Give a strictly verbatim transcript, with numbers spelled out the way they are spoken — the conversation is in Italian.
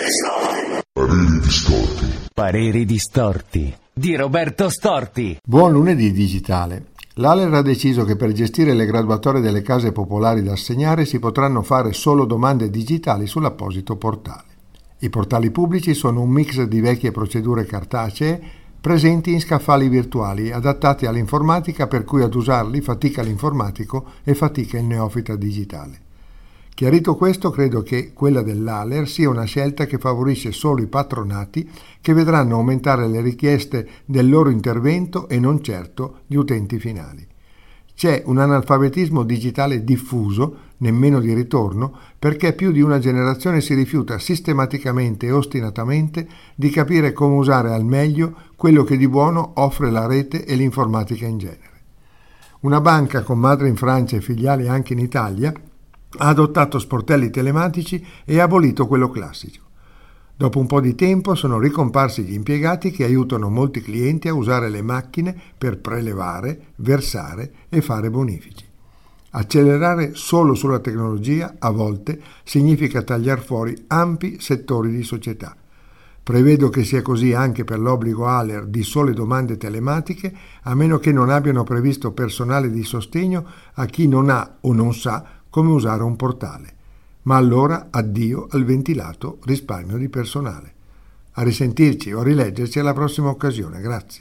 Pareri distorti. Pareri distorti di Roberto Storti. Buon lunedì digitale. L'Aler ha deciso che per gestire le graduatorie delle case popolari da assegnare si potranno fare solo domande digitali sull'apposito portale. I portali pubblici sono un mix di vecchie procedure cartacee presenti in scaffali virtuali adattati all'informatica, per cui ad usarli fatica l'informatico e fatica il neofita digitale. Chiarito questo, credo che quella dell'Aler sia una scelta che favorisce solo i patronati, che vedranno aumentare le richieste del loro intervento e non certo gli utenti finali. C'è un analfabetismo digitale diffuso, nemmeno di ritorno, perché più di una generazione si rifiuta sistematicamente e ostinatamente di capire come usare al meglio quello che di buono offre la rete e l'informatica in genere. Una banca con madre in Francia e filiali anche in Italia ha adottato sportelli telematici e ha abolito quello classico. Dopo un po' di tempo sono ricomparsi gli impiegati che aiutano molti clienti a usare le macchine per prelevare, versare e fare bonifici. Accelerare solo sulla tecnologia a volte significa tagliar fuori ampi settori di società. Prevedo che sia così anche per l'obbligo Aler di sole domande telematiche, a meno che non abbiano previsto personale di sostegno a chi non ha o non sa come usare un portale. Ma allora addio al ventilato risparmio di personale. A risentirci o a rileggerci alla prossima occasione. Grazie.